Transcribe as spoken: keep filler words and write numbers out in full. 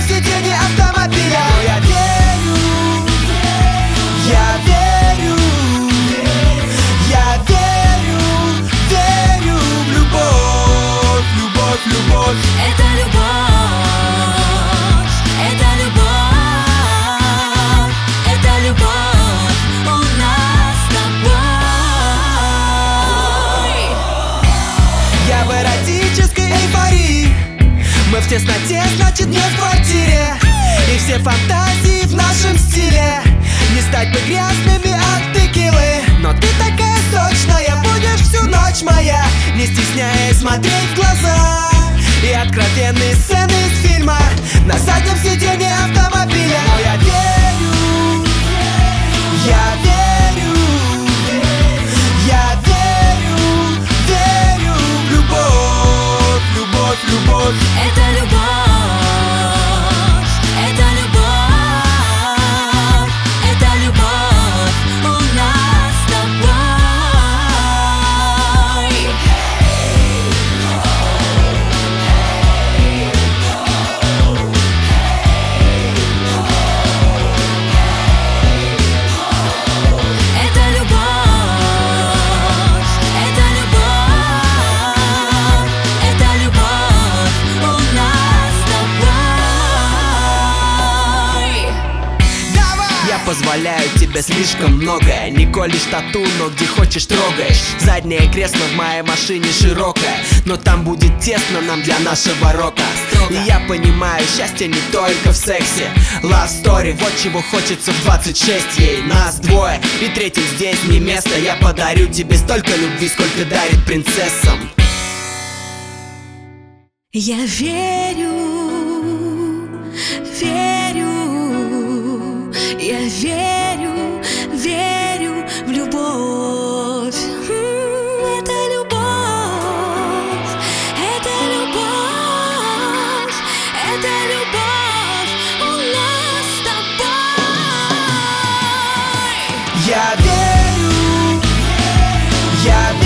сиденье автомобиля. Но я верю, я верю, я верю, верю в любовь, любовь, любовь. Это любовь, это любовь, это любовь у нас с тобой. Я в эротической эйфории, мы в тесноте, значит не в квартире. И все фантазии в нашем стиле. Не стать бы грязными от текилы. Но ты такая сочная, будешь всю ночь моя, не стесняясь смотреть в глаза. И откровенные сцены из фильма на заднем сиденье автомобиля. Но я верю, я верю, я верю, верю в любовь, любовь, любовь. Это любовь, это любовь, это любовь у нас с тобой. Это любовь, это любовь, это любовь у нас с тобой. Я позволяю тебе слишком многое. Не колешь тату, но где хочешь трогаешь. Заднее кресло в моей машине широкое, но там будет тесно нам для нашего рока. И я понимаю, счастье не только в сексе. Love story, вот чего хочется в двадцать шесть. Ей нас двое, и третий здесь не место. Я подарю тебе столько любви, сколько дарит принцессам. Я верю, верю, я верю, верю в любовь. М, Это любовь, это любовь, это любовь у нас с тобой. Я верю, я верю.